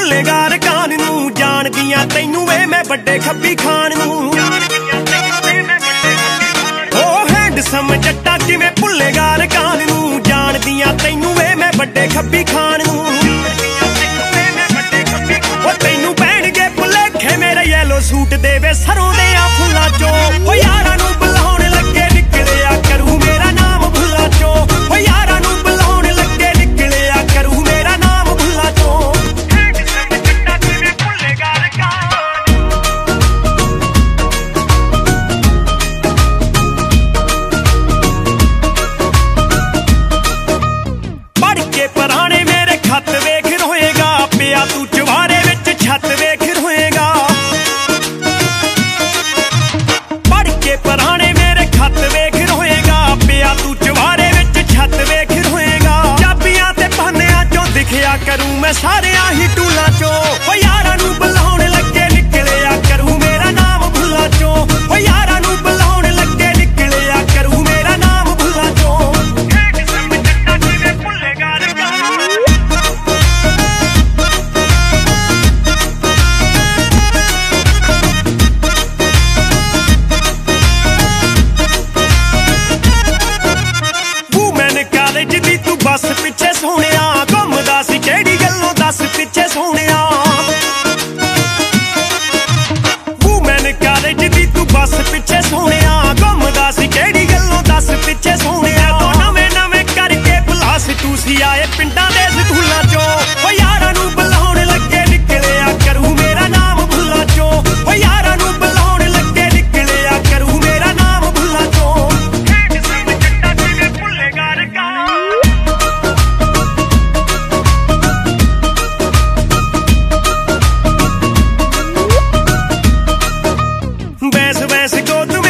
ਭੁੱਲੇਗਾ ਰਕਾਨ ਨੂੰ ਜਾਣਦੀਆਂ ਤੈਨੂੰ ਵੇ ਮੈਂ ਵੱਡੇ ਖੱਬੀ ਖਾਨ ਨੂੰ ਉਹ ਹੈਂਡਸਮ ਜੱਟਾ ਕਿਵੇਂ ਭੁੱਲੇਗਾ ਰਕਾਨ ਨੂੰ ਜਾਣਦੀਆਂ ਤੈਨੂੰ ਵੇ ਮੈਂ ਵੱਡੇ ਖੱਬੀ ਖਾਨ ਨੂੰ ਉਹ ਤੈਨੂੰ ਪੈਣਗੇ ਭੁਲੇਖੇ ਮੇਰੇ ਯੈਲੋ ਸੂਟ ਦੇ ਵੇ ਸਰੋਂ ਦੇ ਆ ਫੁੱਲਾਂ ਚੋਂ ਉਹ ਯਾਰਾਂ ਨੂੰ ਬੁਲਾਉਣ ਲੱਗੇ ਨਿਕਲਿਆ ਕਰੂ ਮੇਰਾ ਨਾਮ ਭੁੱਲਾਂ ਚੋਂ ਉਹ ਯਾਰਾਂ ਨੂੰ ਬੁਲਾਉਣ ਲੱਗੇ ਨਿਕਲਿਆ ਕਰੂ ਮੇਰਾ ਨਾਮ ਭੁੱਲਾਂ ਚੋਂ ਜੱਟਾ ਕਿਵੇਂ ਭੁੱਲੇਗਾ ਰਕਾਨ ਪੜ ਕੇ ਪੁਰਾਣੇ ਮੇਰੇ ਖੱਤ ਵੇਖ ਰੋਏਗਾ ਪਿਆ ਤੂੰ ਚਵਾਰੇ ਵਿੱਚ ਛੱਤ ਵੇਖ ਰੋਏਗਾ ਪੜ ਕੇ ਪੁਰਾਣੇ ਮੇਰੇ ਖੱਤ ਵੇਖ ਰੋਏਗਾ ਪਿਆ ਤੂੰ ਚਵਾਰੇ ਵਿੱਚ ਛੱਤ ਵੇਖ ਰੋਏਗਾ ਚਾਬੀਆਂ ਤੇ ਪਾਨਿਆਂ ਚੋਂ ਦਿਖਿਆ ਕਰੂ ਮੈਂ ਸਾਰਿਆਂ ਹੀ ਟੂਲਾਂ ਚੋਂ ਓ ਯਾਰਾਂ ਨੂੰ ਬੁਲਾਉਣ ਲੱਗੇ ਨਿਕਲਿਆ ਕਰੂ ਮੇਰਾ ਨਾਮ ਭੁੱਲਾਂ ਚੋਂ ਓ ਯਾਰਾਂ ਨੂੰ ਬੁਲਾਉਣ ਲੱਗੇ ਨਿਕਲਿਆ ਕਰੂ ਮੇਰਾ ਨਾਮ ਭੁੱਲਾਂ ਚੋਂ ਜੱਟਾ ਕਿਵੇਂ ਭੁੱਲੇਗਾ ਰਕਾਨ ਕਾਲਜ ਦੀ ਤੂੰ ਬੱਸ ਪਿੱਛੇ ਸੋਹਣਿਆ ਘੁੰਮਦਾ ਸੀ ਕਿਹੜੀ ਗੱਲੋਂ ਦੱਸ ਪਿੱਛੇ ਸੋਹਣਿਆ ਵੂਮੈਨ ਕਾਲਜ ਦੀ ਤੂੰ ਬੱਸ ਪਿੱਛੇ ਸੋਹਣਿਆ ਘੁੰਮਦਾ ਸੀ ਕਿਹੜੀ ਗੱਲੋਂ ਦੱਸ ਪਿੱਛੇ ਸੋਹਣਿਆ ਤੋਂ ਨਵੇਂ ਨਵੇਂ ਕਰਕੇ ਬਲਾਸ ਤੂੰ ਸੀ ਆਏ ਪਿੰਡਾਂ ਦੇ ਸਕੂਲਾਂ ਚੋਂ ਓ ਯਾਰਾਂ ਨੂੰ ਬੁਲਾਉਣ ਲੱਗੇ ਨਿਕਲਿਆ ਕਰੂ ਮੇਰਾ ਨਾਮ ਭੁੱਲਾਂ ਚੋਂ ਓ ਯਾਰਾਂ ਨੂੰ ਬੁਲਾਉਣ ਲੱਗੇ ਨਿਕਲਿਆ ਕਰੂ ਮੇਰਾ ਨਾਮ ਭੁੱਲਾਂ ਚੋਂ ਜੱਟਾ ਕਿਵੇਂ ਭੁੱਲੇਗਾ ਰਕਾਨ ਵੈਸ ਵੈਸ ਗੋਦ